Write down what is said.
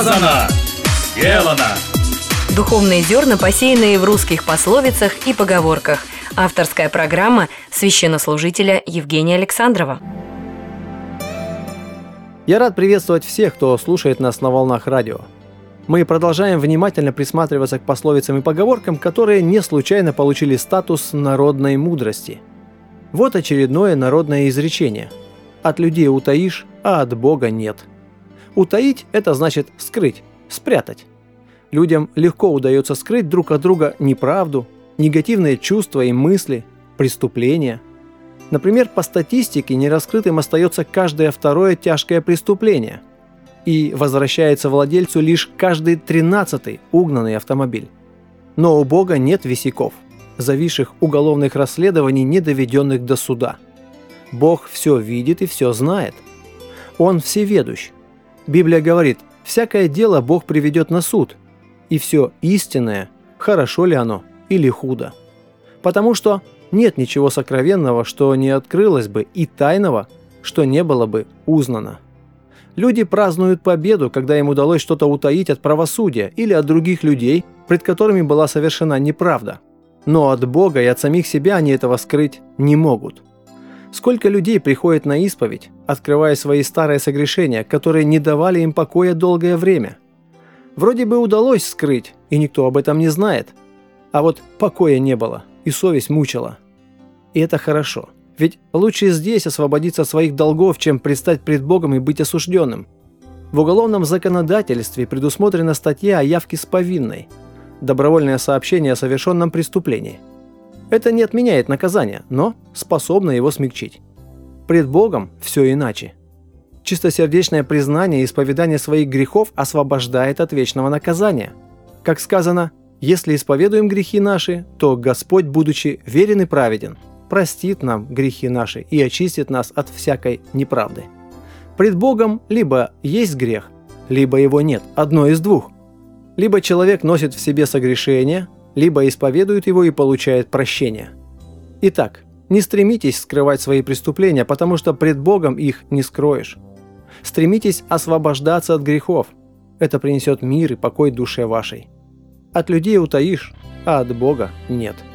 Сказано, сделано. Духовные зерна, посеянные в русских пословицах и поговорках. Авторская программа священнослужителя Евгения Александрова. Я рад приветствовать всех, кто слушает нас на волнах радио. Мы продолжаем внимательно присматриваться к пословицам и поговоркам, которые не случайно получили статус народной мудрости. Вот очередное народное изречение. От людей утаишь, а от Бога нет. Утаить – это значит скрыть, спрятать. Людям легко удается скрыть друг от друга неправду, негативные чувства и мысли, преступления. Например, по статистике нераскрытым остается каждое второе тяжкое преступление и возвращается владельцу лишь каждый 13-й угнанный автомобиль. Но у Бога нет висяков, зависших уголовных расследований, не доведенных до суда. Бог все видит и все знает. Он всеведущ. Библия говорит, всякое дело Бог приведет на суд, и все истинное, хорошо ли оно или худо. Потому что нет ничего сокровенного, что не открылось бы, и тайного, что не было бы узнано. Люди празднуют победу, когда им удалось что-то утаить от правосудия или от других людей, пред которыми была совершена неправда. Но от Бога и от самих себя они этого скрыть не могут. Сколько людей приходит на исповедь, открывая свои старые согрешения, которые не давали им покоя долгое время. Вроде бы удалось скрыть, и никто об этом не знает. А вот покоя не было, и совесть мучила. И это хорошо, ведь лучше здесь освободиться от своих долгов, чем предстать пред Богом и быть осужденным. В уголовном законодательстве предусмотрена статья о явке с повинной – добровольное сообщение о совершенном преступлении. Это не отменяет наказание, но способно его смягчить. Пред Богом все иначе. Чистосердечное признание и исповедание своих грехов освобождает от вечного наказания. Как сказано, если исповедуем грехи наши, то Господь, будучи верен и праведен, простит нам грехи наши и очистит нас от всякой неправды. Пред Богом либо есть грех, либо его нет, одно из двух. Либо человек носит в себе согрешение, либо исповедует его и получает прощение. Итак, не стремитесь скрывать свои преступления, потому что пред Богом их не скроешь. Стремитесь освобождаться от грехов. Это принесет мир и покой душе вашей. От людей утаишь, а от Бога нет.